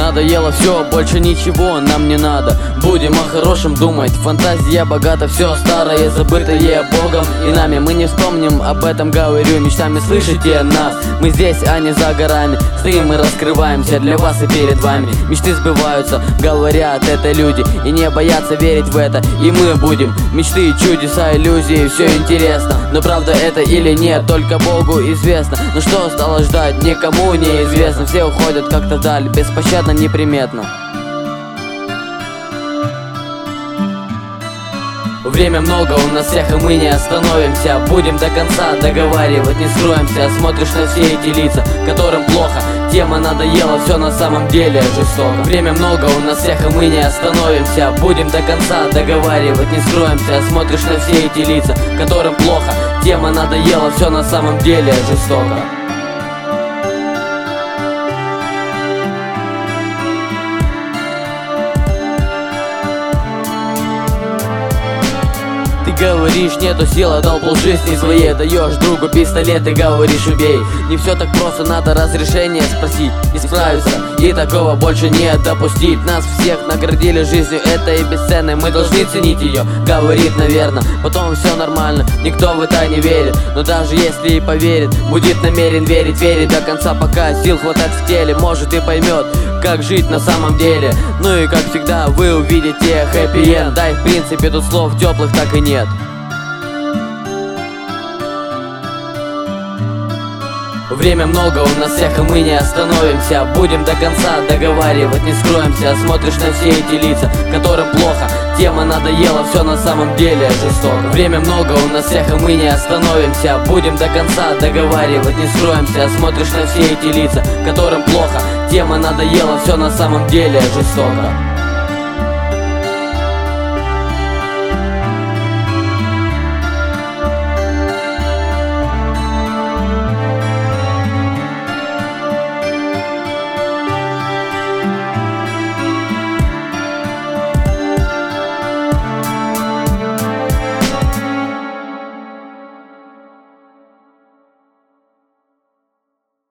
Надоело все, больше ничего нам не надо. Будем о хорошем думать, фантазия богата, все старое, забытое Богом и нами. Мы не вспомним об этом, говорю, мечтами слышите нас. Мы здесь, а не за горами, стоим и раскрываемся для вас и перед вами. Мечты сбываются, говорят это люди, и не боятся верить в это. И мы будем, мечты, чудеса, иллюзии, все интересно. Но правда это или нет, только Богу известно. Но что стало ждать, никому не известно. Все уходят как-то вдаль, беспощадно, неприметно. Время много у нас всех, и мы не остановимся. Будем до конца договаривать, не скроемся. Смотришь на все эти лица, которым плохо. Тема надоела, все на самом деле жестоко. Время много у нас всех, и мы не остановимся. Будем до конца договаривать, не скроемся. Смотришь на все эти лица, которым плохо. Тема надоела, все на самом деле жестоко. Говоришь, нету сил, отдал полжизни своей. Даешь другу пистолет и говоришь, убей. Не все так просто, надо разрешение спросить. Исправиться и такого больше не допустить. Нас всех наградили жизнью этой бесценной, мы должны ценить ее, говорит, наверное. Потом все нормально, никто в это не верит. Но даже если и поверит, будет намерен верить. Верить до конца, пока сил хватает в теле. Может и поймет, как жить на самом деле. Ну и как всегда вы увидите хэппи-энд. Да и в принципе тут слов теплых так и нет. Время много у нас всех, и мы не остановимся. Будем до конца договаривать, не скроемся. Смотришь на все эти лица, которым плохо. Тема надоела, все на самом деле жестоко. Время много у нас всех, и мы не остановимся. Будем до конца договаривать, не скроемся. Смотришь на все эти лица, которым плохо. Тема надоела, все на самом деле жестоко.